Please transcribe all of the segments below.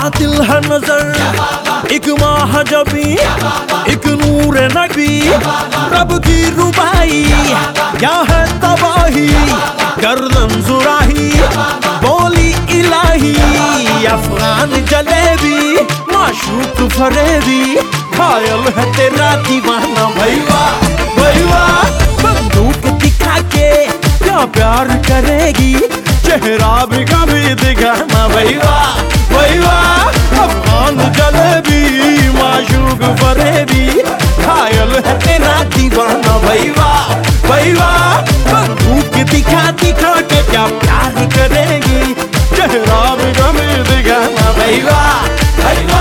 कातिल है नजर एक महाजबी एक नूर नबी रब की रुबाई क्या है तबाही गर्दन जुराही बोली इलाही अफगान जलेबी माशूक फरेबी घायल है तेरा दीवाना भैया भैया बंदूक दिखा के क्या प्यार करेगी चेहरा भी कभी दिखाना भैया भैया अफगान जलेबी माशूक फरेबी घायल है तेरा दीवाना भैया भैया बंदूक दिखा दिखा के क्या प्यार करेगी चेहरा भी कभी दिखाना भैया भैया।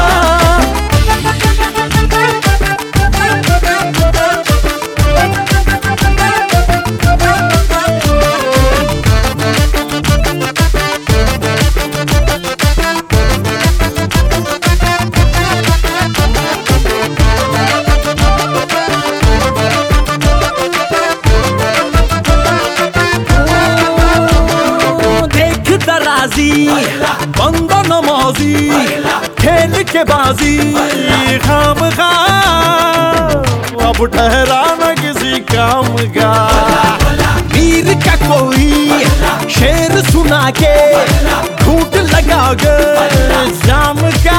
बंदा नमाजी खेल के बाजी खाम खा अब ठहरा न किसी काम का वीर का कोई शेर सुना के झूठ लगा गए जाम का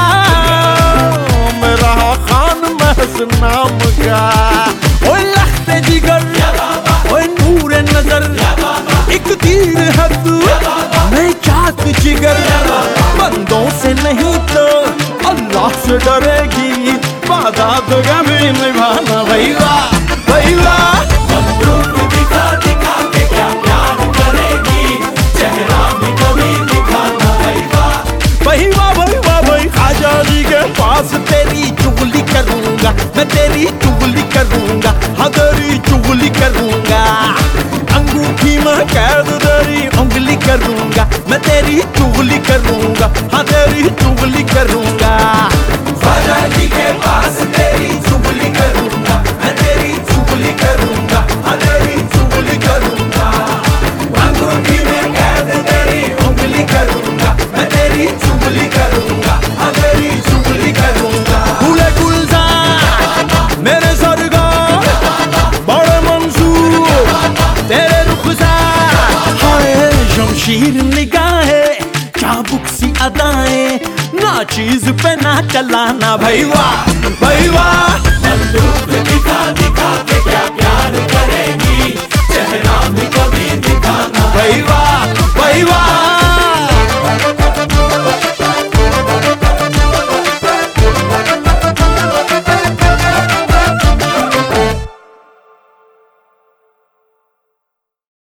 मेरा खान महज नाम का ओए लख्ते जिगर ओए नूर नजर एक तीर है तू मैं चाक जिगर बंदों से नहीं तो अल्लाह से डरेगी वादा तो कभी निभाना भैया भैया बंदूक दिखा दिखा के क्या प्यार करेगी चेहरा भी कभी दिखाना भैया भैया भैया भाई खाजा जी के पास तेरी चुगली करूंगा मैं तेरी चुगली करूंगा हाँ तेरी चुगली करूंगा अंगूठी में कैद तेरी उंगली करूंगा मैं तेरी चुगली करूंगा हाँ तेरी चुगली करूंगा ख्वाजा जी के पास तेरी चुगली करूंगा मैं तेरी चुगली करूंगा हाँ तेरी चुगली करूंगा अंगूठी में कैद तेरी उंगली करूंगा मैं तेरी चुगली करूंगा हाँ तेरी चुगली करूंगा गुले गुलजार मेरे सरगार बड़े मंसूर तेरे रुखसार हाय शमशीर निगाहें चाबुक सी अदाएं ना चीज पे ना चलाना भैया भैया बंदूक दिखा दिखा के क्या प्यार करेगी चेहरा भी कभी दिखाना भैया भैया।